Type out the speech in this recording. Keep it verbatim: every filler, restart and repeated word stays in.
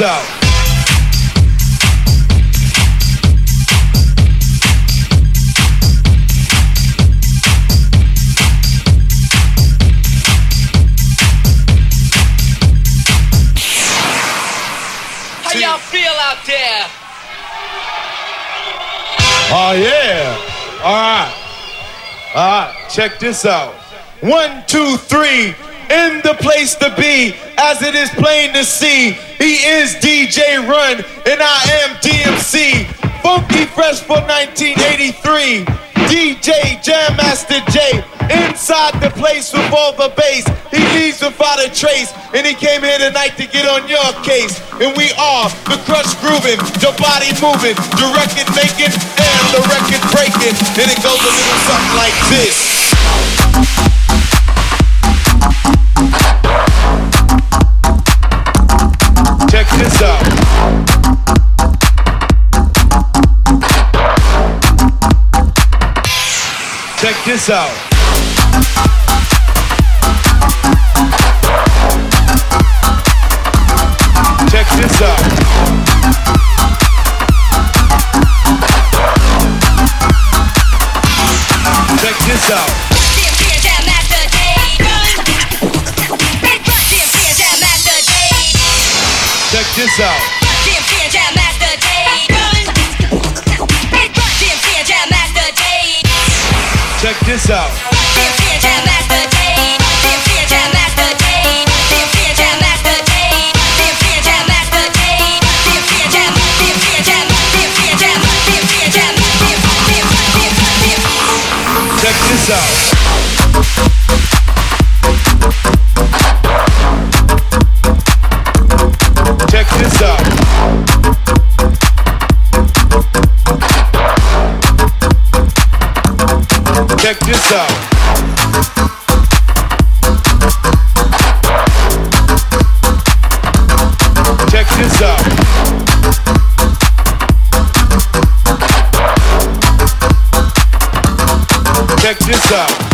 this out. How y'all feel out there? Oh yeah. All right. All right. Check this out. One, two, three. In the place to be, as it is plain to see. He is D J Run, and I am D M C. Funky Fresh for nineteen eighty-three. D J Jam Master J. Inside the place with all the bass. He leaves without a trace. And he came here tonight to get on your case. And we are the crush grooving, the body moving, the record making, and the record breaking. And it goes a little something like this. Check this out. Check this out. Check this out. Check this out. Check this out. Check this out. Check this out. Check this out. Check this out. Check this out. Check this out.